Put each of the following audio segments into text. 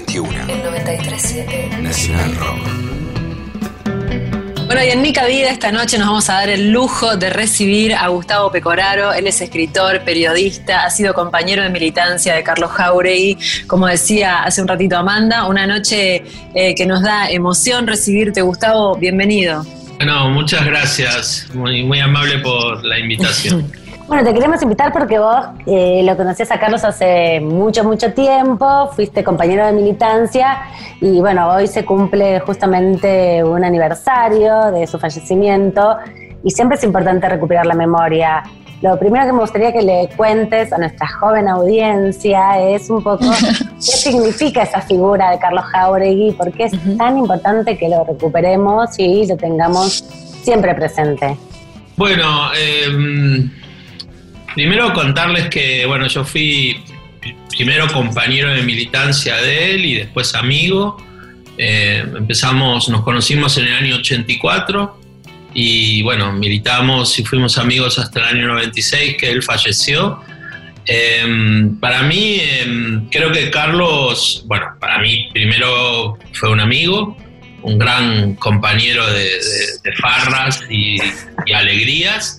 21. El 93.7 Nacional Rock. Bueno, y en Mica Vida esta noche nos vamos a dar el lujo de recibir a Gustavo Pecoraro. Él es escritor, periodista, ha sido compañero de militancia de Carlos Jáuregui. Como decía hace un ratito Amanda, una noche que nos da emoción recibirte. Gustavo, bienvenido. Bueno, muchas gracias, muy amable por la invitación. Bueno, te queremos invitar porque vos lo conocías a Carlos hace mucho tiempo, fuiste compañero de militancia y bueno, hoy se cumple justamente un aniversario de su fallecimiento y siempre es importante recuperar la memoria. Lo primero que me gustaría que le cuentes a nuestra joven audiencia es un poco qué significa esa figura de Carlos Jáuregui, por qué es tan importante que lo recuperemos y lo tengamos siempre presente. Bueno, primero contarles que, bueno, yo fui primero compañero de militancia de él y después amigo. Nos conocimos en el año 84 y, bueno, militamos y fuimos amigos hasta el año 96 que él falleció. Para mí, creo que Carlos, bueno, para mí primero fue un amigo, un gran compañero de farras y alegrías.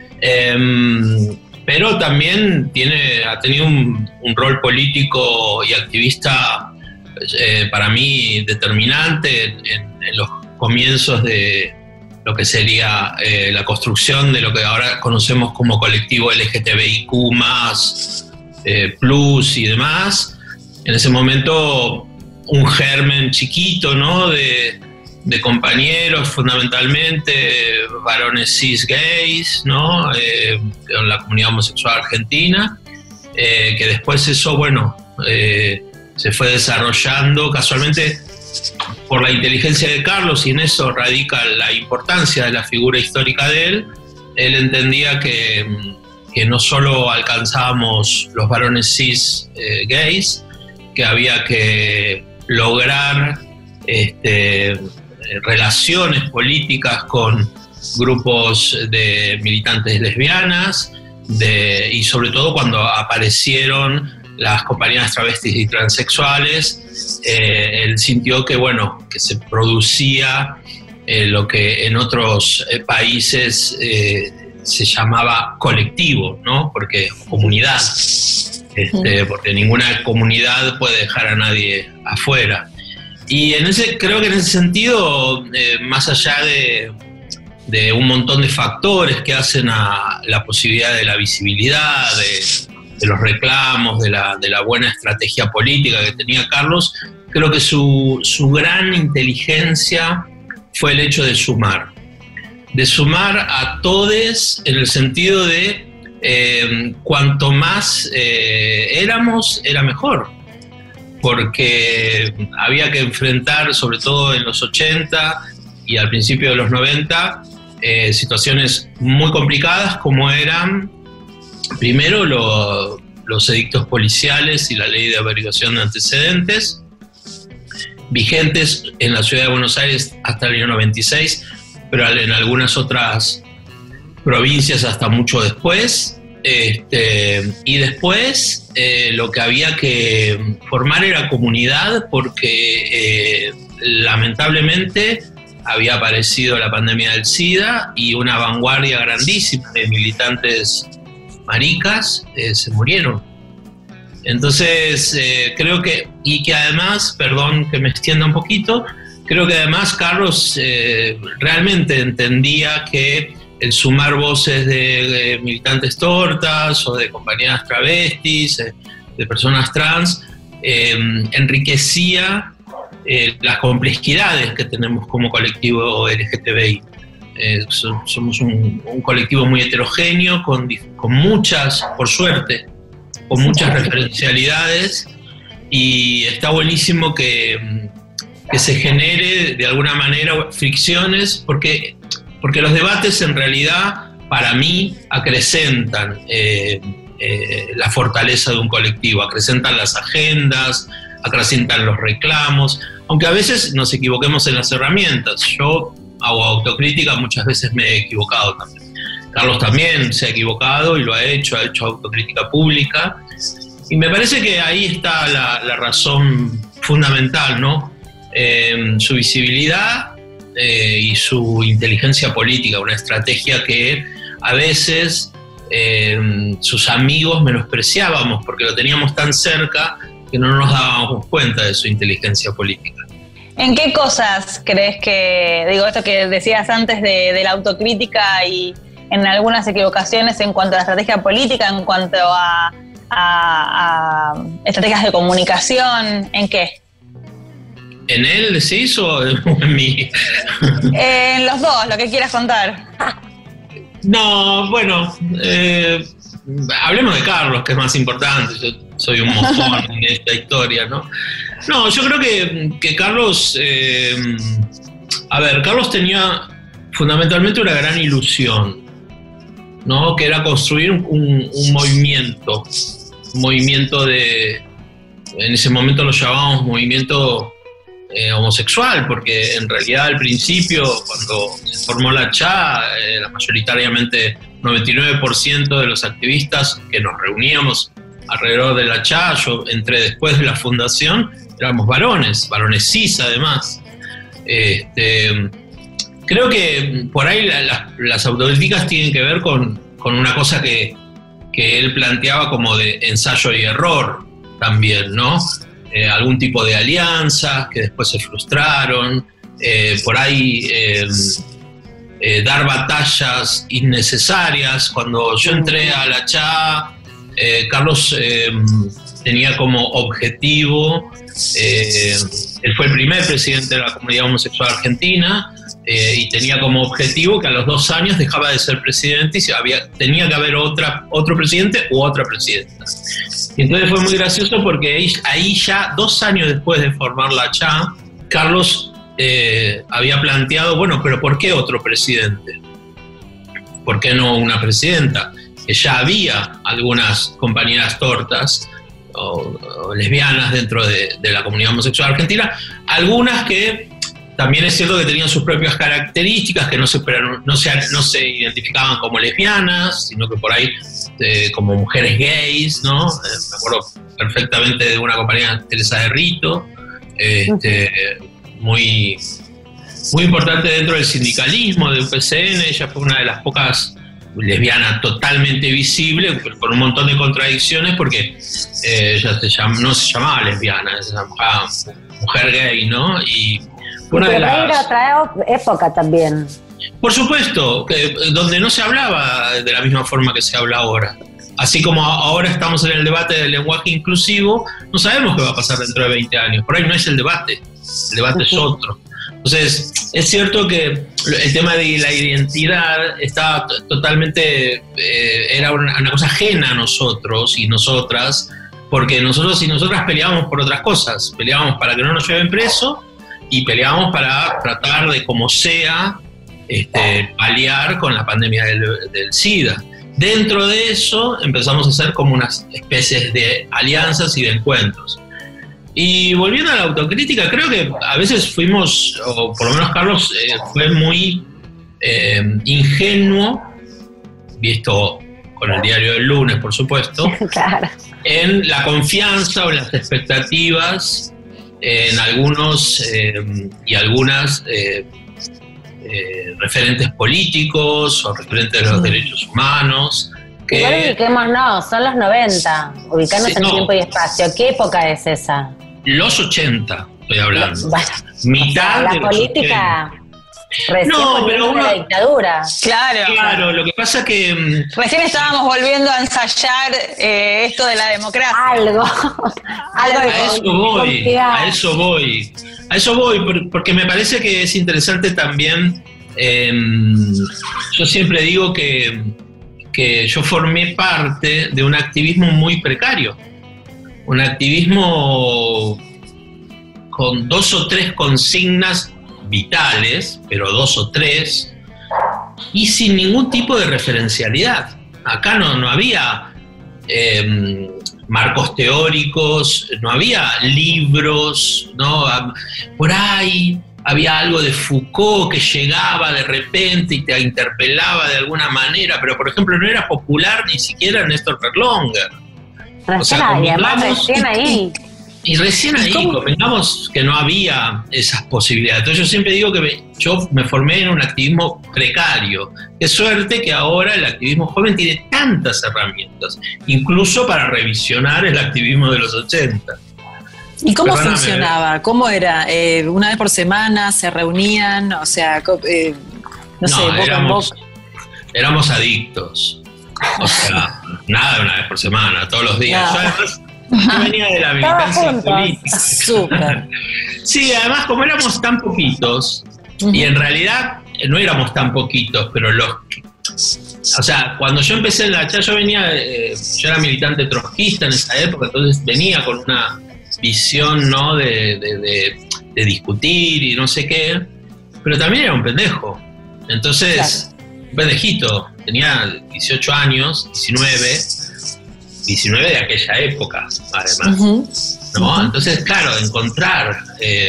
Pero también ha tenido un rol político y activista para mí determinante en los comienzos de lo que sería la construcción de lo que ahora conocemos como colectivo LGTBIQ+, plus y demás. En ese momento un germen chiquito, ¿no?, de compañeros, fundamentalmente varones cis gays, ¿no?, en la comunidad homosexual argentina, que después eso, bueno, se fue desarrollando casualmente por la inteligencia de Carlos, y en eso radica la importancia de la figura histórica de él. Él entendía que no solo alcanzábamos los varones cis gays, que había que lograr relaciones políticas con grupos de militantes lesbianas, y sobre todo cuando aparecieron las compañeras travestis y transexuales, él sintió que, bueno, que se producía lo que en otros países se llamaba colectivo, ¿no?, porque comunidad, porque ninguna comunidad puede dejar a nadie afuera. Y creo que en ese sentido, más allá de un montón de factores que hacen a la posibilidad de la visibilidad, de los reclamos, de la buena estrategia política que tenía Carlos, creo que su gran inteligencia fue el hecho de sumar a todos, en el sentido de cuanto más éramos, era mejor. Porque había que enfrentar, sobre todo en los 80 y al principio de los 90, situaciones muy complicadas, como eran, primero, los edictos policiales y la ley de averiguación de antecedentes, vigentes en la ciudad de Buenos Aires hasta el año 96, pero en algunas otras provincias hasta mucho después. Y después lo que había que formar era comunidad, porque lamentablemente había aparecido la pandemia del SIDA y una vanguardia grandísima de militantes maricas se murieron. Entonces creo que además, perdón que me extienda un poquito, creo que además Carlos realmente entendía que el sumar voces de militantes tortas o de compañeras travestis, de personas trans, enriquecía las complejidades que tenemos como colectivo LGTBI. Somos un colectivo muy heterogéneo, con muchas, por suerte, con muchas referencialidades, y está buenísimo que se genere de alguna manera fricciones, porque los debates en realidad, para mí, acrecentan la fortaleza de un colectivo, acrecentan las agendas, acrecentan los reclamos, aunque a veces nos equivoquemos en las herramientas. Yo hago autocrítica, muchas veces me he equivocado también. Carlos también se ha equivocado y lo ha hecho autocrítica pública, y me parece que ahí está la razón fundamental, ¿no? Su visibilidad y su inteligencia política, una estrategia que a veces sus amigos menospreciábamos porque lo teníamos tan cerca que no nos dábamos cuenta de su inteligencia política. ¿En qué cosas crees que, digo, esto que decías antes de la autocrítica y en algunas equivocaciones en cuanto a la estrategia política, en cuanto a estrategias de comunicación, ¿en qué? ¿En él decís o en mí? En los dos, lo que quieras contar. No, bueno, hablemos de Carlos, que es más importante. Yo soy un mojón en esta historia, ¿no? No, yo creo que Carlos, Carlos tenía fundamentalmente una gran ilusión, ¿no? Que era construir un movimiento de, en ese momento lo llamábamos movimiento homosexual, porque en realidad al principio, cuando se formó la CHA, mayoritariamente 99% de los activistas que nos reuníamos alrededor de la CHA, yo entré después de la fundación, éramos varones cis además. Creo que por ahí las autocríticas tienen que ver con una cosa que él planteaba como de ensayo y error también, ¿no? Algún tipo de alianzas que después se frustraron, por ahí dar batallas innecesarias. Cuando yo entré a la CHA, Carlos tenía como objetivo, él fue el primer presidente de la comunidad homosexual argentina, y tenía como objetivo que a los 2 años dejaba de ser presidente y tenía que haber otro presidente u otra presidenta. Y entonces fue muy gracioso porque ahí ya 2 años después de formar la CHA, Carlos había planteado, bueno, pero ¿por qué otro presidente? ¿Por qué no una presidenta? Que ya había algunas compañeras tortas o lesbianas dentro de la comunidad homosexual argentina, algunas que también es cierto que tenían sus propias características, que no se identificaban como lesbianas, sino que por ahí como mujeres gays, ¿no? Me acuerdo perfectamente de una compañera, Teresa de Rito, muy, muy importante dentro del sindicalismo de UPCN. Ella fue una de las pocas lesbianas totalmente visible, con un montón de contradicciones, porque ella no se llamaba lesbiana, se llamaba mujer gay, ¿no? Y pero era otra época también. Por supuesto, donde no se hablaba de la misma forma que se habla ahora. Así como ahora estamos en el debate del lenguaje inclusivo, no sabemos qué va a pasar dentro de 20 años. Por ahí no es el debate es otro. Entonces, es cierto que el tema de la identidad está totalmente, era una cosa ajena a nosotros y nosotras, porque nosotros y nosotras peleábamos por otras cosas. Peleábamos para que no nos lleven preso y peleábamos para tratar de, como sea, paliar con la pandemia del SIDA. Dentro de eso empezamos a hacer como unas especies de alianzas y de encuentros. Y volviendo a la autocrítica, creo que a veces fuimos, o por lo menos Carlos fue muy ingenuo, visto con el diario del lunes, por supuesto, claro, en la confianza o en las expectativas en algunos y algunas referentes políticos o referentes de los derechos humanos. Igual ubiquémonos, son los 90, ubicarnos en tiempo y espacio. ¿Qué época es esa? Los 80, estoy hablando. Bueno, mitad la de los política 80. Recién volviendo de la dictadura. Claro, lo que pasa que recién estábamos volviendo a ensayar esto de la democracia. Algo a eso voy, porque me parece que es interesante también. Yo siempre digo que yo formé parte de un activismo muy precario, un activismo con 2 o 3 consignas vitales, pero 2 o 3, y sin ningún tipo de referencialidad. Acá no había marcos teóricos, no había libros, ¿no? Por ahí había algo de Foucault que llegaba de repente y te interpelaba de alguna manera, pero por ejemplo no era popular ni siquiera Néstor Berlonger. Recién ahí. Y recién ahí convengamos que no había esas posibilidades. Entonces yo siempre digo que yo me formé en un activismo precario. Qué suerte que ahora el activismo joven tiene tantas herramientas, incluso para revisionar el activismo de los 80. ¿Y cómo funcionaba? ¿Cómo era? ¿Una vez por semana se reunían? O sea, no sé, boca en boca. Éramos adictos. O sea, nada de una vez por semana, todos los días. Yo además, yo venía de la militancia política. Súper. Sí, además como éramos tan poquitos, y en realidad no éramos tan poquitos, pero o sea, cuando yo empecé en la CHA, yo era militante trotskista en esa época, entonces venía con una visión, ¿no?, de discutir y no sé qué, pero también era un pendejo. Entonces, un pendejito, tenía 18 años, 19 de aquella época, además, ¿no? Entonces, claro, encontrar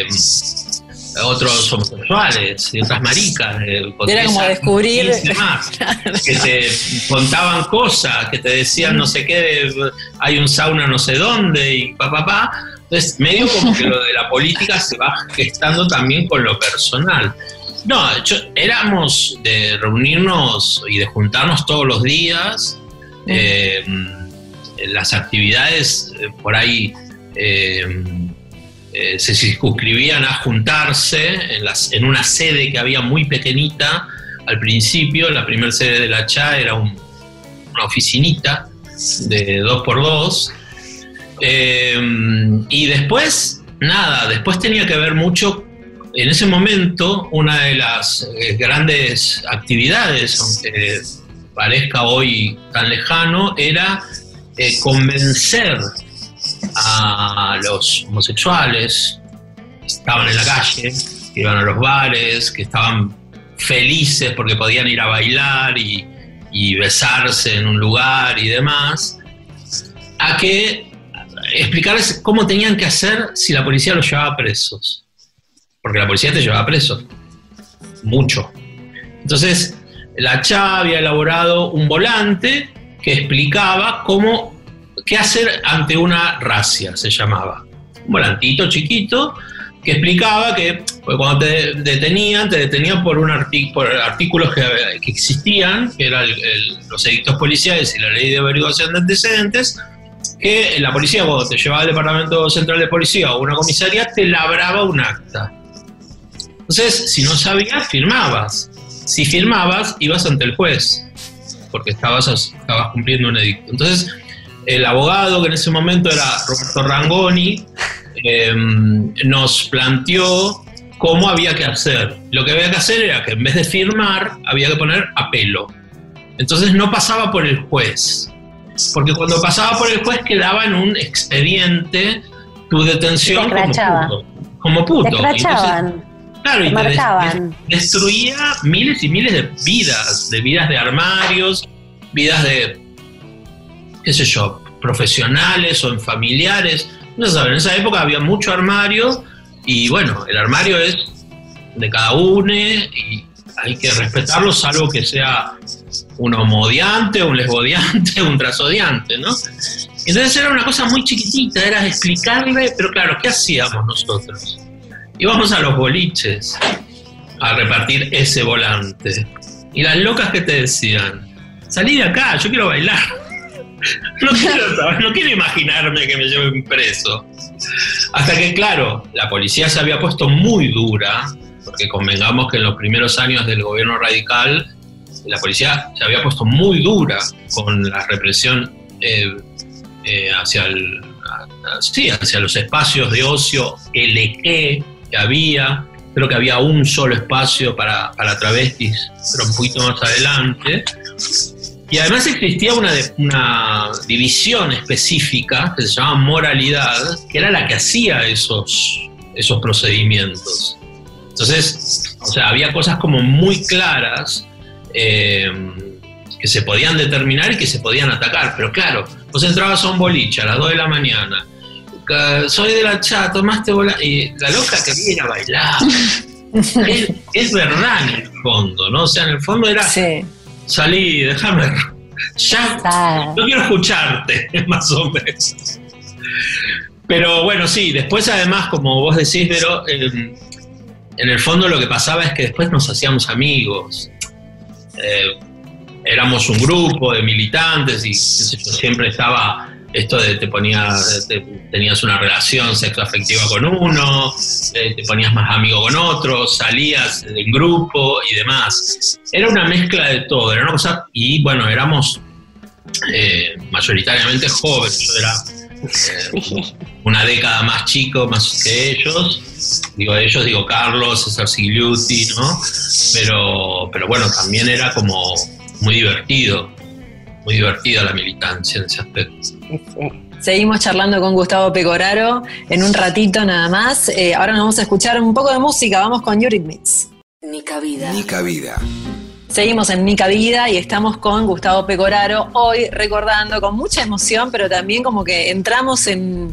otros homosexuales y otras maricas, era como descubrir demás, que te contaban cosas, que te decían no sé qué, hay un sauna no sé dónde y pa. Entonces, medio como que lo de la política se va gestando también con lo personal. No, éramos de reunirnos y de juntarnos todos los días. Las actividades por ahí se circunscribían a juntarse en una sede que había muy pequeñita al principio. La primera sede de la CHA era una oficinita de 2x2. Y después, nada, después tenía que ver mucho. En ese momento, una de las grandes actividades, aunque parezca hoy tan lejano, era convencer a los homosexuales que estaban en la calle, que iban a los bares, que estaban felices porque podían ir a bailar y besarse en un lugar y demás, a que explicarles cómo tenían que hacer si la policía los llevaba presos. Porque la policía te llevaba preso, mucho. Entonces, la CHA había elaborado un volante que explicaba qué hacer ante una racia, se llamaba. Un volantito chiquito que explicaba que cuando te detenían por artículos que existían, que eran los edictos policiales y la ley de averiguación de antecedentes, que la policía, cuando te llevaba al Departamento Central de Policía o una comisaría, te labraba un acta. Entonces, si no sabías, firmabas. Si firmabas, ibas ante el juez, porque estabas cumpliendo un edicto. Entonces, el abogado, que en ese momento era Roberto Rangoni, nos planteó cómo había que hacer. Lo que había que hacer era que en vez de firmar, había que poner apelo. Entonces no pasaba por el juez, porque cuando pasaba por el juez quedaba en un expediente tu detención como puto. Te escrachaban. Claro, y destruía miles y miles de vidas de armarios, vidas de, qué sé yo, profesionales o en familiares. No se sabe, en esa época había mucho armario y bueno, el armario es de cada uno y hay que respetarlo, salvo que sea un homodiante, un lesbodiante, un transodiante, ¿no? Entonces era una cosa muy chiquitita, era explicarle, pero claro, ¿qué hacíamos nosotros? Íbamos a los boliches a repartir ese volante. Y las locas que te decían, salí de acá, yo quiero bailar. No quiero imaginarme que me lleven preso. Hasta que, claro, la policía se había puesto muy dura, porque convengamos que en los primeros años del gobierno radical, la policía se había puesto muy dura con la represión hacia los espacios de ocio LG que había. Creo que había un solo espacio para travestis, pero un poquito más adelante. Y además existía una división específica que se llamaba moralidad, que era la que hacía esos procedimientos. Entonces, o sea, había cosas como muy claras que se podían determinar y que se podían atacar. Pero claro, vos entrabas a un boliche a las 2 de la mañana, soy de la CHA, tomaste bola, y la loca quería ir a bailar. es verdad en el fondo, ¿no? O sea, en el fondo era, sí, salí, déjame, ya, no quiero escucharte, más o menos. Pero bueno, sí, después además, como vos decís, Vero, en el fondo lo que pasaba es que después nos hacíamos amigos. Éramos un grupo de militantes y siempre estaba esto de tenías una relación sexoafectiva con uno, te ponías más amigo con otro, salías en grupo y demás. Era una mezcla de todo, era una cosa, y bueno, éramos mayoritariamente jóvenes. Yo era una década más chico, más que ellos. Digo Carlos, César Sigliuti, ¿no? Pero bueno, también era como muy divertida la militancia en ese aspecto. Seguimos charlando con Gustavo Pecoraro en un ratito nada más. Ahora nos vamos a escuchar un poco de música. Vamos con Eurythmics. Nica Vida. Nica Vida. Seguimos en Nica Vida y estamos con Gustavo Pecoraro, hoy recordando con mucha emoción, pero también como que entramos en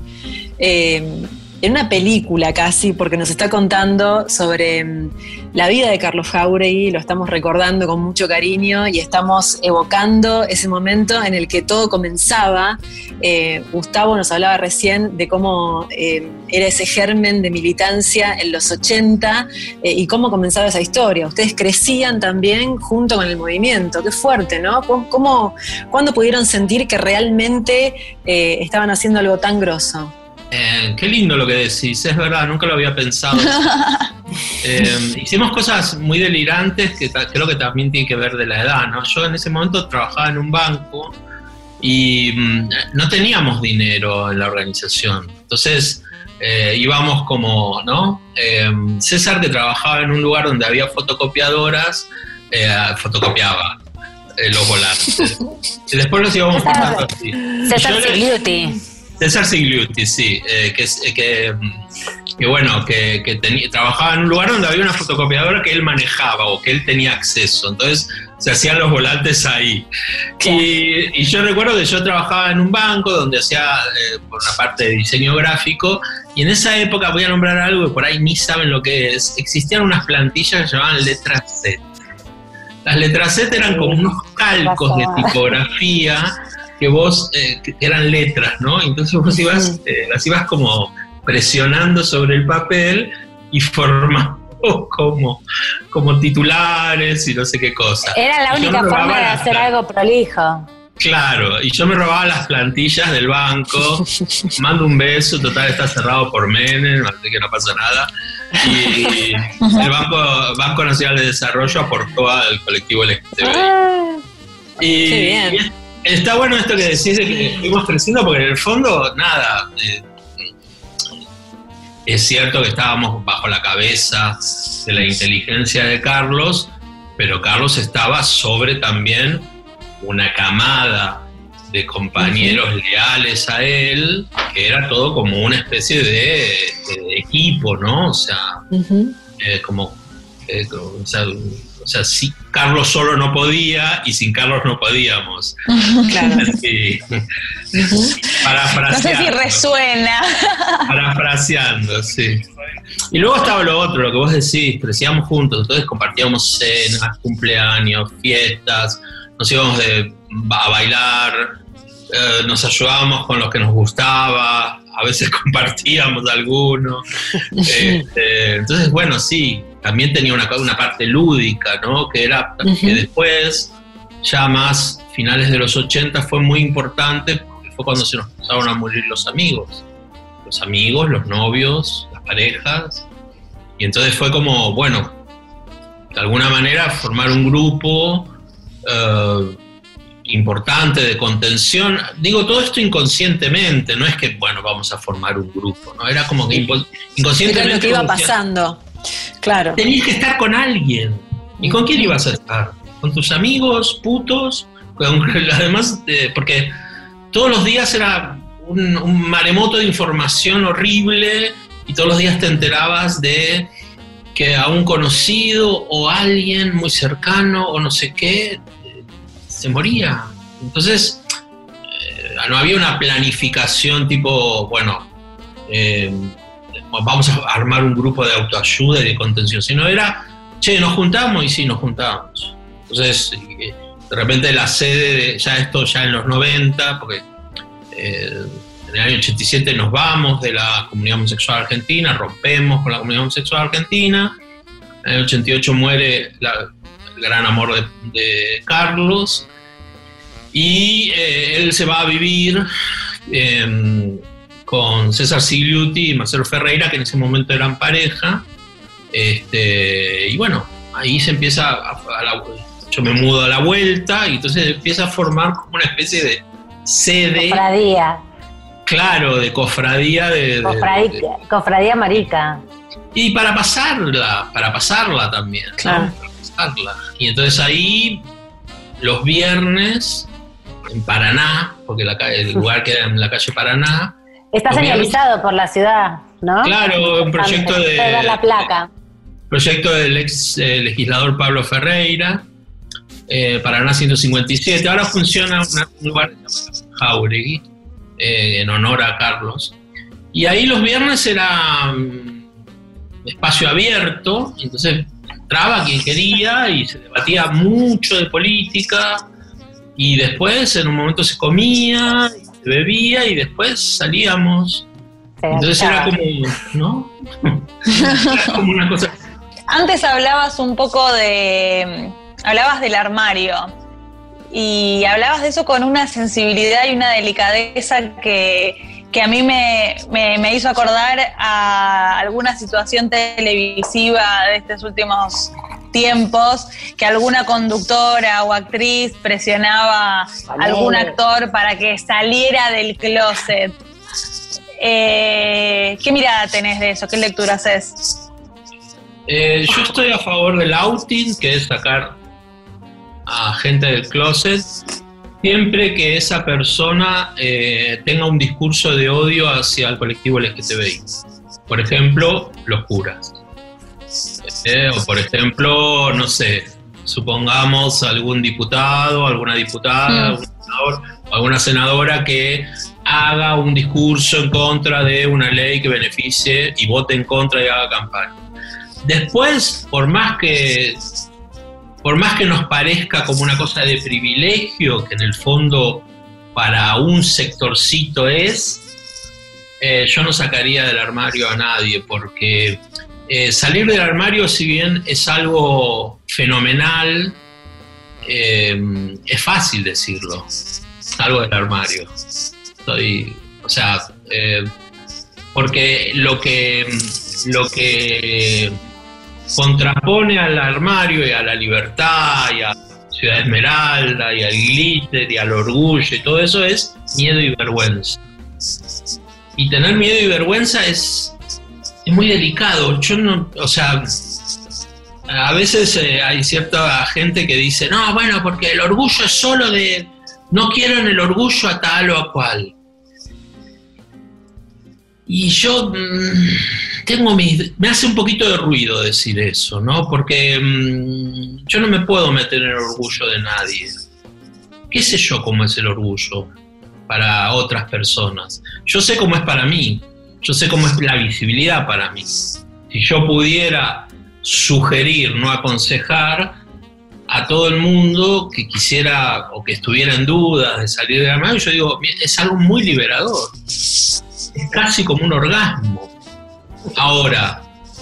una película casi, porque nos está contando sobre la vida de Carlos Jáuregui, lo estamos recordando con mucho cariño y estamos evocando ese momento en el que todo comenzaba. Gustavo nos hablaba recién de cómo era ese germen de militancia en los 80 y cómo comenzaba esa historia. Ustedes crecían también junto con el movimiento, qué fuerte, ¿no? ¿Cuándo pudieron sentir que realmente estaban haciendo algo tan grosso? Qué lindo lo que decís, es verdad, nunca lo había pensado. Hicimos cosas muy delirantes que creo que también tienen que ver de la edad, ¿no? Yo en ese momento trabajaba en un banco y no teníamos dinero en la organización, entonces íbamos como, ¿no? César, que trabajaba en un lugar donde había fotocopiadoras, fotocopiaba los volantes. Y después los íbamos pasando así. César Sigliuti. César Sigliuti, sí, que trabajaba en un lugar donde había una fotocopiadora que él manejaba o que él tenía acceso, entonces se hacían los volantes ahí. Y yo recuerdo que yo trabajaba en un banco donde hacía por una parte de diseño gráfico, y en esa época, voy a nombrar algo que por ahí ni saben lo que es, existían unas plantillas que se llamaban letras Z. Las letras Z eran como unos calcos de tipografía que vos, que eran letras, ¿no? Entonces vos las ibas como presionando sobre el papel y formando como titulares y no sé qué cosa. Era la única forma de hacer algo prolijo. Claro, y yo me robaba las plantillas del banco, mando un beso, total está cerrado por Menem, así que no pasa nada, y el Banco Nacional de Desarrollo aportó al colectivo LGTBI. Qué bien. Está bueno esto que decís de que fuimos creciendo, porque en el fondo, nada, es cierto que estábamos bajo la cabeza de la inteligencia de Carlos, pero Carlos estaba sobre también una camada de compañeros leales a él, que era todo como una especie de equipo, ¿no? O sea, o sea, si Carlos solo no podía y sin Carlos no podíamos. Claro. Sí. Parafraseando. No sé si resuena. Parafraseando, sí. Y luego estaba lo otro, lo que vos decís, crecíamos juntos, entonces compartíamos cenas, cumpleaños, fiestas, nos íbamos a bailar, nos ayudábamos con los que nos gustaba, a veces compartíamos alguno. Entonces, bueno, sí, también tenía una parte lúdica, ¿no? Que era que después, ya más finales de los 80, fue muy importante, porque fue cuando se nos empezaron a morir los amigos, los novios, las parejas, y entonces fue como, bueno, de alguna manera formar un grupo importante de contención. Digo, todo esto inconscientemente, no es que, bueno, vamos a formar un grupo, ¿no? Era como que inconscientemente. Era lo que iba pasando, claro. Tenías que estar con alguien. ¿Y con quién ibas a estar? ¿Con tus amigos, putos? Además, porque todos los días era un maremoto de información horrible y todos los días te enterabas de que a un conocido o alguien muy cercano o no sé qué se moría. Entonces no había una planificación tipo, bueno, vamos a armar un grupo de autoayuda y de contención, sino era, che, nos juntamos, y sí, nos juntamos. Entonces, de repente la sede, ya en los 90, porque En el año 87 nos vamos de la comunidad homosexual argentina, rompemos con la comunidad homosexual argentina. En el 88 muere el gran amor de Carlos, y él se va a vivir con César Sigliuti y Marcelo Ferreira, que en ese momento eran pareja. Y bueno, ahí se empieza yo me mudo a la vuelta, y entonces empieza a formar como una especie de sede. Cofradía. Claro, de cofradía. Cofradía marica. Y para pasarla también. Claro. ¿No? Para pasarla. Y entonces ahí, los viernes, en Paraná, porque el lugar queda en la calle Paraná. Está señalizado por la ciudad, ¿no? Claro, un proyecto la placa. Proyecto del ex legislador Pablo Ferreira, Paraná 157. Ahora funciona un lugar que se llama Jauregui, en honor a Carlos. Y ahí los viernes era espacio abierto, entonces entraba quien quería y se debatía mucho de política, y después en un momento se comía, se bebía, y después salíamos. Entonces era como, ¿no? Era como una cosa. Antes hablabas un poco hablabas del armario, y hablabas de eso con una sensibilidad y una delicadeza que a mí me hizo acordar a alguna situación televisiva de estos últimos tiempos, que alguna conductora o actriz presionaba a algún actor para que saliera del closet. ¿Qué mirada tenés de eso? ¿Qué lectura haces? Yo estoy a favor del outing, que es sacar a gente del closet, siempre que esa persona tenga un discurso de odio hacia el colectivo LGTBI. Por ejemplo, los curas. O por ejemplo, no sé, supongamos algún diputado, alguna diputada, algún senador, o alguna senadora que haga un discurso en contra de una ley que beneficie y vote en contra y haga campaña. Después, por más que nos parezca como una cosa de privilegio, que en el fondo para un sectorcito yo no sacaría del armario a nadie, porque salir del armario, si bien es algo fenomenal, es fácil decirlo, salgo del armario. Porque lo que contrapone al armario y a la libertad y a Ciudad Esmeralda y al glitter y al orgullo y todo eso es miedo y vergüenza. Y tener miedo y vergüenza es muy delicado. A veces hay cierta gente que dice, no, bueno, porque el orgullo es solo no quiero en el orgullo a tal o a cual. Y yo me hace un poquito de ruido decir eso, ¿no? Porque yo no me puedo meter en el orgullo de nadie. ¿Qué sé yo cómo es el orgullo para otras personas? Yo sé cómo es para mí, yo sé cómo es la visibilidad para mí. Si yo pudiera sugerir, no aconsejar a todo el mundo que quisiera o que estuviera en dudas de salir del armario, yo digo, es algo muy liberador. Es casi como un orgasmo. Ahora,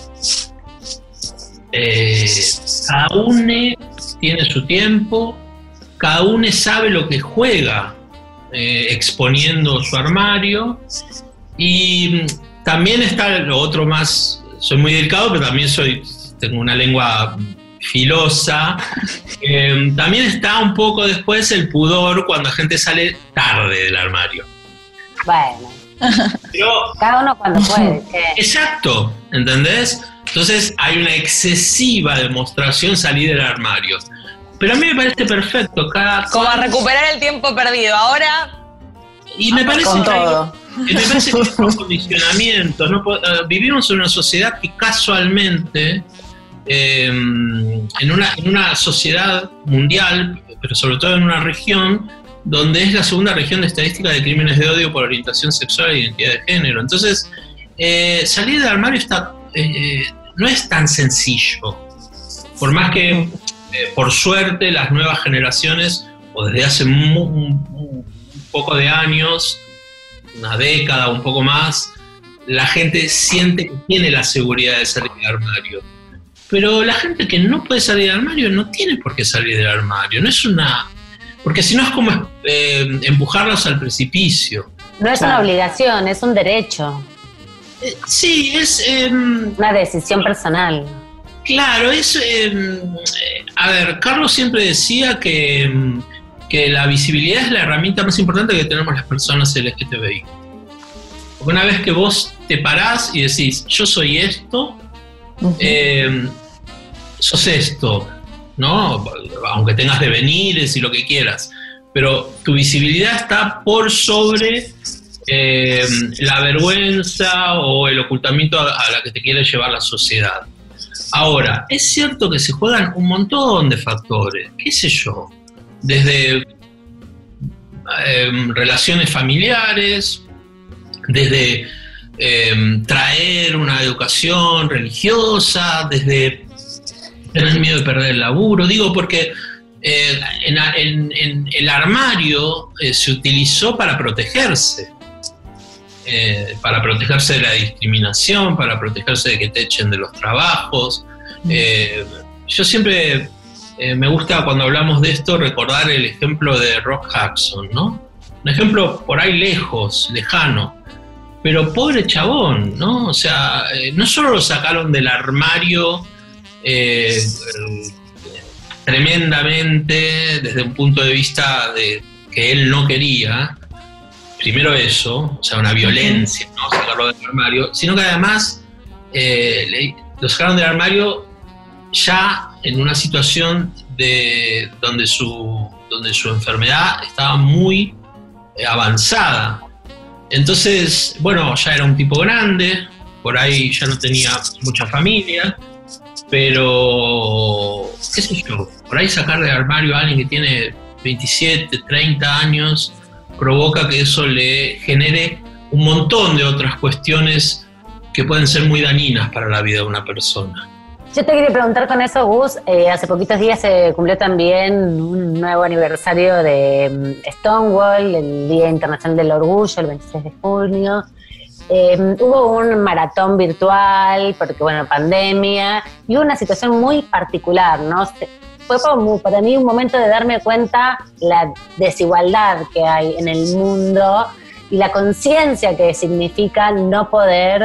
cada uno tiene su tiempo, cada uno sabe lo que juega exponiendo su armario, y también está lo otro más, soy muy delicado, pero también tengo una lengua filosa, también está un poco después el pudor cuando la gente sale tarde del armario. Bueno. Pero, cada uno cuando puede. Exacto, ¿entendés? Entonces hay una excesiva demostración salir del armario. Pero a mí me parece perfecto. Como a recuperar el tiempo perdido. Ahora. Y me parece con todo. Me parece que es un condicionamiento. ¿No? Vivimos en una sociedad que casualmente, en una sociedad mundial, pero sobre todo en una región, donde es la segunda región de estadística de crímenes de odio por orientación sexual e identidad de género. Entonces, salir del armario no es tan sencillo. Por más que, por suerte, las nuevas generaciones, o desde hace un poco de años, una década o un poco más, la gente siente que tiene la seguridad de salir del armario. Pero la gente que no puede salir del armario no tiene por qué salir del armario. No es porque si no es como empujarlos al precipicio. No es una obligación, es un derecho. Sí, es... una decisión personal. Claro, a ver, Carlos siempre decía que la visibilidad es la herramienta más importante que tenemos las personas LGTBI. Porque una vez que vos te parás y decís, yo soy esto, sos esto, ¿no? Aunque tengas devenires y lo que quieras, pero tu visibilidad está por sobre la vergüenza o el ocultamiento a la que te quiere llevar la sociedad. Ahora, es cierto que se juegan un montón de factores, qué sé yo, desde relaciones familiares, desde traer una educación religiosa, desde tener miedo de perder el laburo, digo porque en el armario se utilizó para protegerse de la discriminación, para protegerse de que te echen de los trabajos. Yo siempre me gusta cuando hablamos de esto recordar el ejemplo de Rock Hudson, ¿no? Un ejemplo por ahí lejano, pero pobre chabón, ¿no? O sea, no solo lo sacaron del armario tremendamente desde un punto de vista de que él no quería, primero eso, o sea, una violencia, ¿no? Sacarlo del armario, sino que además lo sacaron del armario ya en una situación donde su enfermedad estaba muy avanzada. Entonces, bueno, ya era un tipo grande, por ahí ya no tenía mucha familia, pero, qué sé yo, por ahí sacar del armario a alguien que tiene 27, 30 años provoca que eso le genere un montón de otras cuestiones que pueden ser muy dañinas para la vida de una persona. Yo te quería preguntar con eso, Gus, hace poquitos días se cumplió también un nuevo aniversario de Stonewall, el Día Internacional del Orgullo, el 26 de junio. Hubo un maratón virtual, porque bueno, pandemia, y hubo una situación muy particular, ¿no? Fue como para mí un momento de darme cuenta la desigualdad que hay en el mundo y la conciencia que significa no poder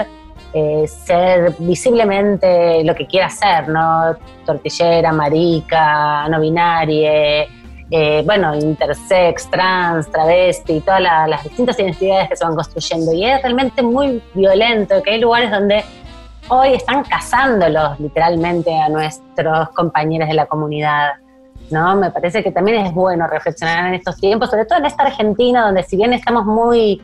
ser visiblemente lo que quiera ser, ¿no? Tortillera, marica, no binaria, bueno, intersex, trans, travesti, todas las distintas identidades que se van construyendo. Y es realmente muy violento que hay lugares donde hoy están cazándolos literalmente a nuestros compañeros de la comunidad, ¿no? Me parece que también es bueno reflexionar en estos tiempos, sobre todo en esta Argentina, donde si bien estamos muy,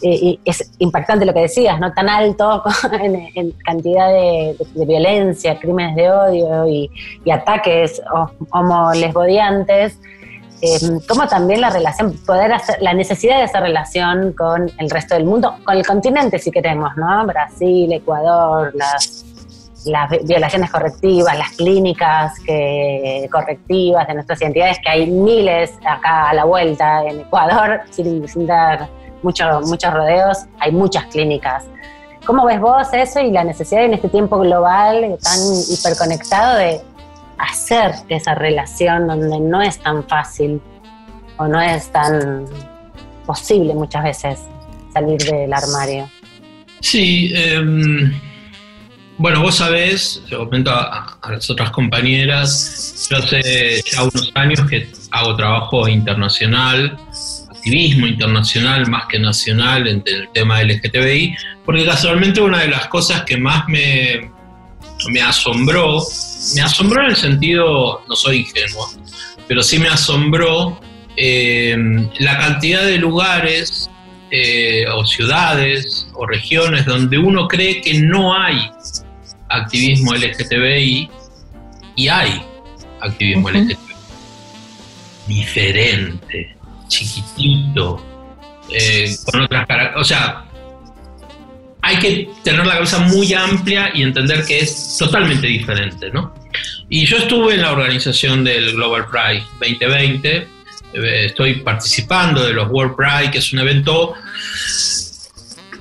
es impactante lo que decías, ¿no? Tan alto en cantidad de violencia, crímenes de odio y ataques homo-lesbodiantes, como también la relación, la necesidad de esa relación con el resto del mundo, con el continente si queremos, ¿no? Brasil, Ecuador, las violaciones correctivas, las clínicas correctivas de nuestras identidades, que hay miles acá a la vuelta en Ecuador, sin dar muchos rodeos, hay muchas clínicas. ¿Cómo ves vos eso y la necesidad en este tiempo global tan hiperconectado de hacer esa relación donde no es tan fácil o no es tan posible muchas veces salir del armario? Sí, bueno, vos sabés, te comento a las otras compañeras, yo hace ya unos años que hago trabajo internacional, activismo internacional más que nacional en el tema LGTBI, porque casualmente una de las cosas que más me asombró en el sentido, no soy ingenuo, pero sí me asombró la cantidad de lugares o ciudades o regiones donde uno cree que no hay activismo LGTBI y hay activismo LGTBI. Diferente, chiquitito, con otras características. O sea, hay que tener la cabeza muy amplia y entender que es totalmente diferente, ¿no? Y yo estuve en la organización del Global Pride 2020, estoy participando de los World Pride, que es un evento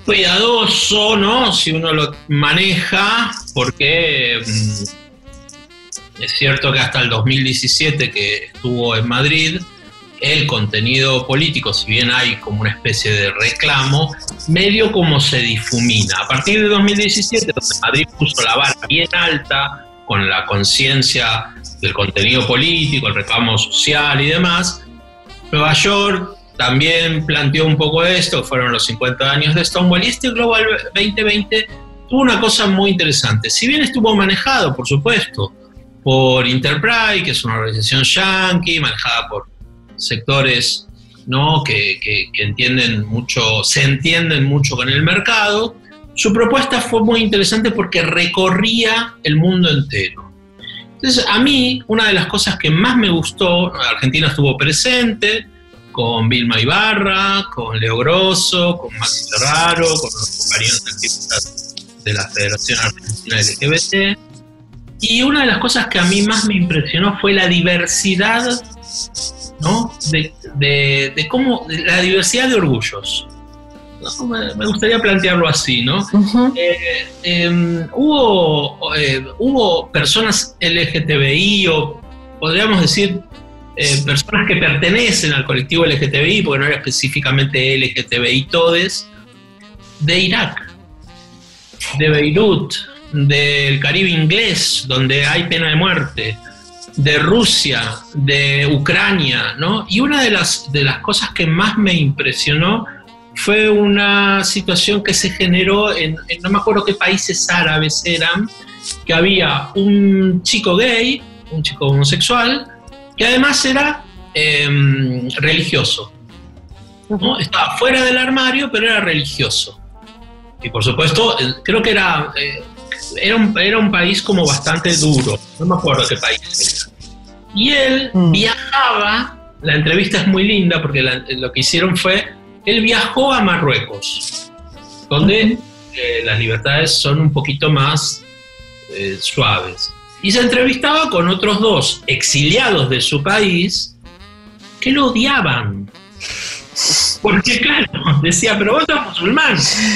cuidadoso, ¿no? Si uno lo maneja, porque es cierto que hasta el 2017 que estuvo en Madrid, el contenido político, si bien hay como una especie de reclamo, medio como se difumina. A partir de 2017, donde Madrid puso la vara bien alta con la conciencia del contenido político, el reclamo social y demás, Nueva York también planteó un poco esto, fueron los 50 años de Stonewall, y este Global 2020 tuvo una cosa muy interesante. Si bien estuvo manejado, por supuesto, por Enterprise, que es una organización yankee, manejada por sectores, ¿no?, que entienden mucho, se entienden mucho con el mercado, su propuesta fue muy interesante porque recorría el mundo entero. Entonces, a mí, una de las cosas que más me gustó, Argentina estuvo presente, con Vilma Ibarra, con Leo Grosso, con Maxi Ferraro, con los compañeros activistas de la Federación Argentina LGBT. Y una de las cosas que a mí más me impresionó fue la diversidad, ¿no?, de cómo, la diversidad de orgullos. ¿No? Me gustaría plantearlo así, ¿no? Uh-huh. Hubo personas LGTBI, o podríamos decir personas que pertenecen al colectivo LGTBI, porque no era específicamente LGTBI todes, de Irak, de Beirut, del Caribe inglés, donde hay pena de muerte, de Rusia, de Ucrania, ¿no? Y una de las cosas que más me impresionó fue una situación que se generó en no me acuerdo qué países árabes eran, que había un chico gay, un chico homosexual, que además era religioso, ¿no? Estaba fuera del armario, pero era religioso. Y por supuesto, creo que era un país como bastante duro, no me acuerdo qué país era. Y él viajaba, la entrevista es muy linda porque lo que hicieron fue, él viajó a Marruecos, donde las libertades son un poquito más suaves. Y se entrevistaba con otros dos exiliados de su país que lo odiaban. Porque claro, decía, pero vos sos musulmán.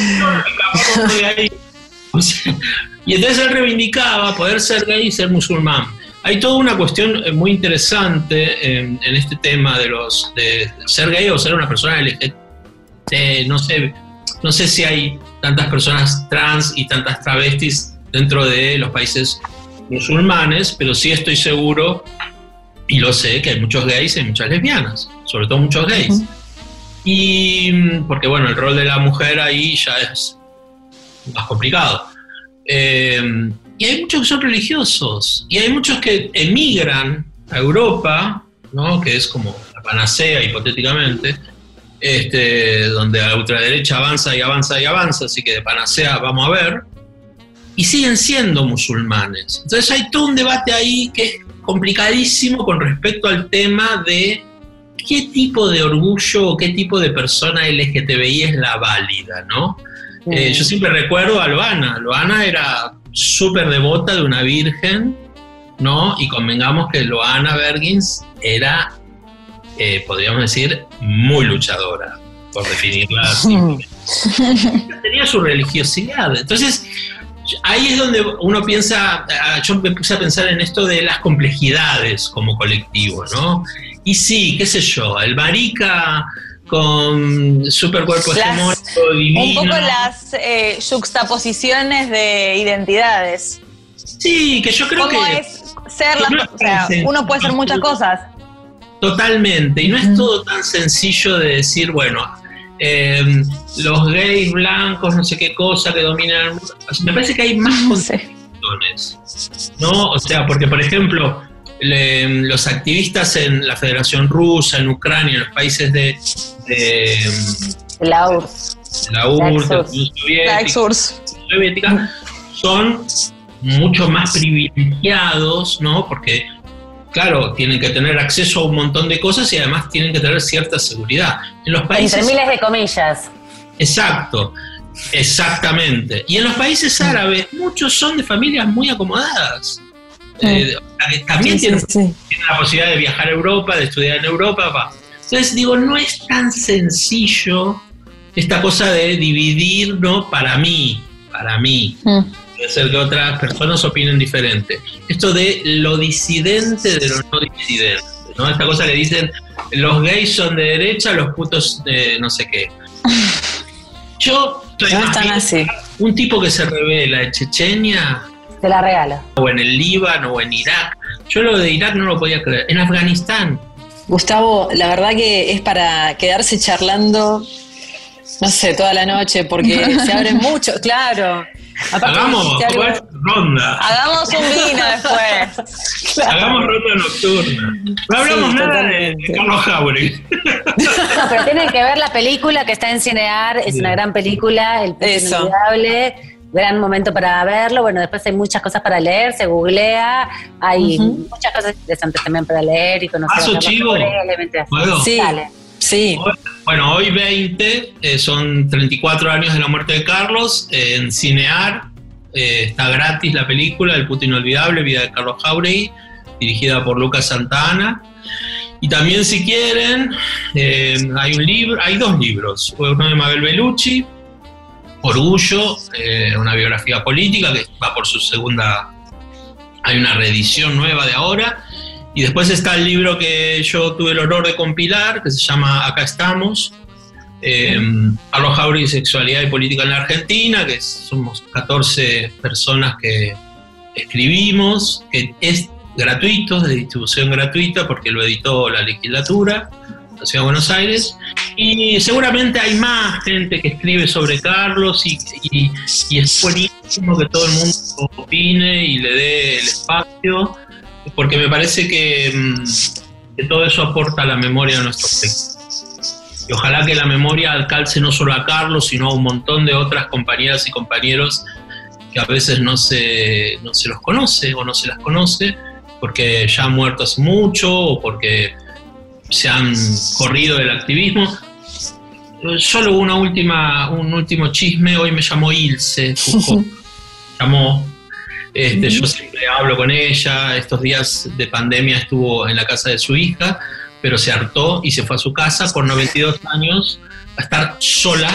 O sea, y entonces él reivindicaba poder ser gay y ser musulmán. Hay toda una cuestión muy interesante en este tema de ser gay o ser una persona LGBT. No sé si hay tantas personas trans y tantas travestis dentro de los países musulmanes, pero sí estoy seguro, y lo sé, que hay muchos gays y muchas lesbianas, sobre todo muchos gays. Uh-huh. Y porque bueno, el rol de la mujer ahí ya es más complicado. Y hay muchos que son religiosos, y hay muchos que emigran a Europa, ¿no?, que es como la panacea hipotéticamente, donde la ultraderecha avanza y avanza y avanza, así que de panacea vamos a ver, y siguen siendo musulmanes. Entonces hay todo un debate ahí que es complicadísimo con respecto al tema de qué tipo de orgullo o qué tipo de persona LGTBI es la válida, ¿no? Yo siempre recuerdo a Loana. Loana era súper devota de una virgen, ¿no? Y convengamos que Loana Bergins era, podríamos decir, muy luchadora, por definirla así. Tenía su religiosidad. Entonces, ahí es donde uno piensa, yo me puse a pensar en esto de las complejidades como colectivo, ¿no? Y sí, qué sé yo, el marica con super cuerpo hegemónico divino. Un poco las yuxtaposiciones de identidades. Sí, que yo creo ¿Cómo que... es ser o sea, uno puede ser muchas cosas. Totalmente, y no es todo tan sencillo de decir, bueno, los gays blancos, no sé qué cosa que dominan el mundo. Me parece que hay más contradicciones, ¿no? O sea, porque por ejemplo, los activistas en la Federación Rusa, en Ucrania, en los países de la URSS, la URSS, soviética, son mucho más privilegiados, ¿no? Porque claro, tienen que tener acceso a un montón de cosas y además tienen que tener cierta seguridad. En los países, entre miles de comillas. Exacto, exactamente. Y en los países árabes, muchos son de familias muy acomodadas. También tienen la posibilidad de viajar a Europa, de estudiar en Europa. Entonces digo, no es tan sencillo esta cosa de dividir, ¿no? Para mí. Puede ser que otras personas opinen diferente. Esto de lo disidente de lo no disidente, ¿no? Esta cosa que dicen, los gays son de derecha, los putos de no sé qué. Yo soy no están así. Un tipo que se revela en Chechenia, te la regalo. o en el Líbano, o en Irak. Yo lo de Irak no lo podía creer. En Afganistán. Gustavo, la verdad que es para quedarse charlando, no sé, toda la noche, porque se abren mucho, claro. Aparte, hagamos ronda. Hagamos un vino después. Claro. Hagamos ronda nocturna. No hablamos Sí, nada de totalmente. Carlos Jauregui. No, pero tienen que ver la película que está en Cinear, es una gran película, El Puente Eso. Inolvidable, gran momento para verlo. Bueno, después hay muchas cosas para leer, se googlea, hay muchas cosas interesantes también para leer y conocer. ¿Paso a Carlos chivo? Jauregui, elementos. ¿Puedo? Sí, Dale. sí. Bueno, hoy 20, son 34 años de la muerte de Carlos, en Cinear, está gratis la película, El Puto Inolvidable, Vida de Carlos Jauregui, dirigida por Lucas Santana. Y también, si quieren, hay un libro, hay 2 libros, uno de Mabel Bellucci, Orgullo, una biografía política que va por su segunda, hay una reedición nueva de ahora. Y después está el libro que yo tuve el honor de compilar, que se llama Acá estamos, Carlos Jauregui, Sexualidad y Política en la Argentina, que somos 14 personas que escribimos, que es gratuito, de distribución gratuita, porque lo editó la legislatura de la Ciudad de Buenos Aires, y seguramente hay más gente que escribe sobre Carlos, y es buenísimo que todo el mundo opine y le dé el espacio, porque me parece que todo eso aporta a la memoria de nuestro país. Y ojalá que la memoria alcance no solo a Carlos, sino a un montón de otras compañeras y compañeros que a veces no se los conoce o no se las conoce, porque ya han muerto hace mucho o porque se han corrido del activismo. Solo un último chisme. Hoy me llamó Ilse Foucault. Llamó. Yo siempre hablo con ella. Estos días de pandemia estuvo en la casa de su hija, pero se hartó y se fue a su casa por 92 años a estar sola,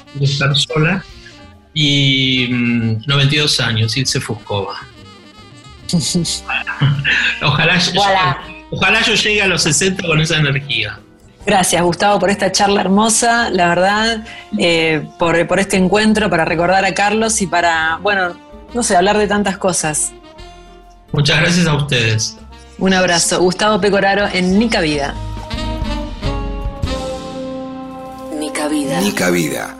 y 92 años, Ilse Foucault. Ojalá yo llegue a los 60 con esa energía. Gracias, Gustavo, por esta charla hermosa, la verdad, por este encuentro, para recordar a Carlos y para, bueno, no sé, hablar de tantas cosas. Muchas gracias a ustedes. Un abrazo. Gustavo Pecoraro en Nica Vida. Nica Vida. Nica Vida.